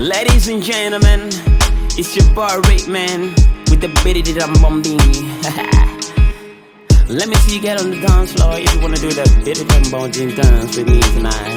Ladies and gentlemen, it's your boy Rick Man with the bitty that I'm bumping. Let me see you get on the dance floor if you wanna do that bitty that I'm bumping dance with me tonight.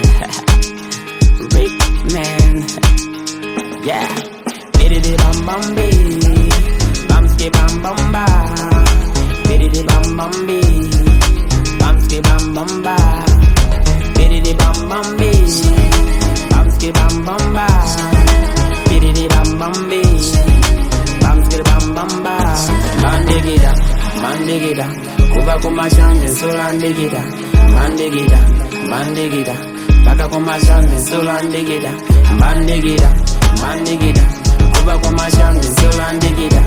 Rick Man, yeah. Bitty that I'm bumping, bamski bam bamba. Bitty that I'm bumping, bamski bam bamba. Bitty that I'm bumping, bamski bam bamba. Biddy bam bam bee, bam skid bam bam ba. Man digida, kuba kuma shangin solan digida. Man digida, baka kuma shangin solan digida. Man digida, kuba kuma shangin solan digida.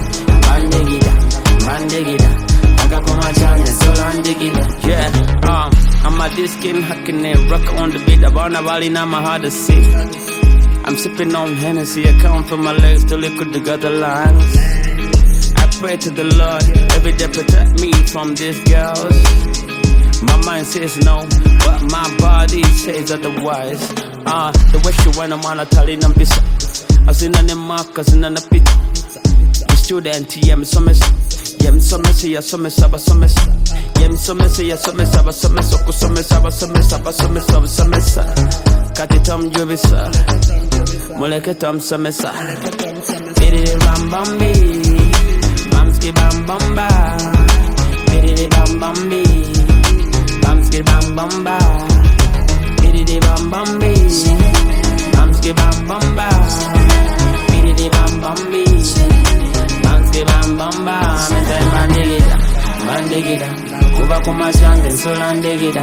Man digida, baka kuma shangin solan digida. Yeah, I'm a diskin hacking it, rock on the beat. About Navali, now my heart to see. I'm sipping on Hennessy, I count from my legs to liquid to got the lines. I pray to the Lord, every day protect me from these girls. My mind says no, but my body says otherwise. The way she went, I'm on a tally, I'm busy. I seen on the mark, I seen on the pit. The student, yeah, I'm so messy. Yeah, I'm so messy, yeah, so messy, so messy. Yeah, I'm so messy, yeah, so messy, so messy, so messy, so messy, so messy. Kati tom jubisa, muleke tom samesa. Biddy bam bam bee, bamski bam bamba. Biddy bam bam bee, bamski bam bamba. Biddy bam bam bee, bamski bam bamba. Biddy bam bam bee, bamski bam bamba. Mandigida, kuba kuma shangin solan digida.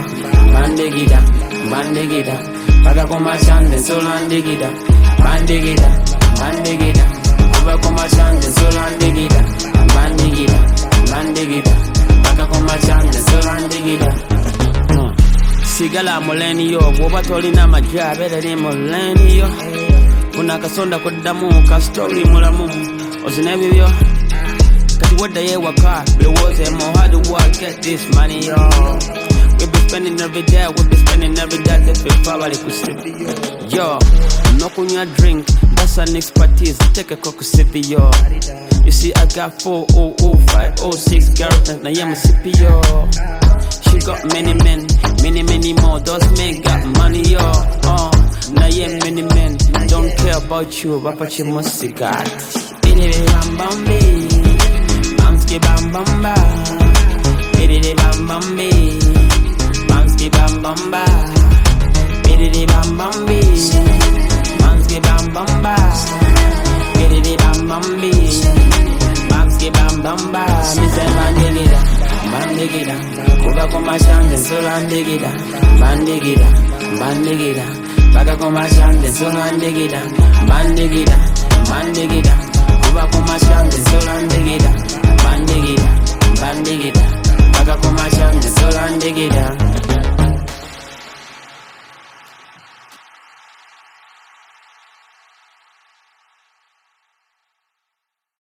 Mandigida. Baka kuma shangin solan digida. Mandigida, kuba kuma shangin solan digida. Mandigida, baka kuma shangin solan digida. Sigala mulenio, woba tolina majja bere ni mulenio. Unakasonda kudamu ka story mulamu, ozinebibyo. Kati wada ye waka, bewoze mo how do I get this money yo? We be spending every day, we be spending every day. If we power, we sleep. Yo, no kunya drink, that's an expertise. Take a cock sippy yo. You see, I got 4, 0, 0, 5, 0, 6 girlfriends. Now I'm a sippy yo. She got many men, many more. Those men got money yo. Now yeah, many men don't care about you, but you must see God. Biddy bam bam bee, bamski bam bamba. Biddy bam bam bee. Bamski bam bamba, biddy bam bam bee. Bamski bam bamba, biddy bam bam bee. Bamski bam bamba, me say mandigida, kuba kuma shangin solan digida. Mandigida, baka kuma shangin solan digida. Mandigida, kuba kuma shangin solan digida. Mandigida, baka kuma shangin solan digida.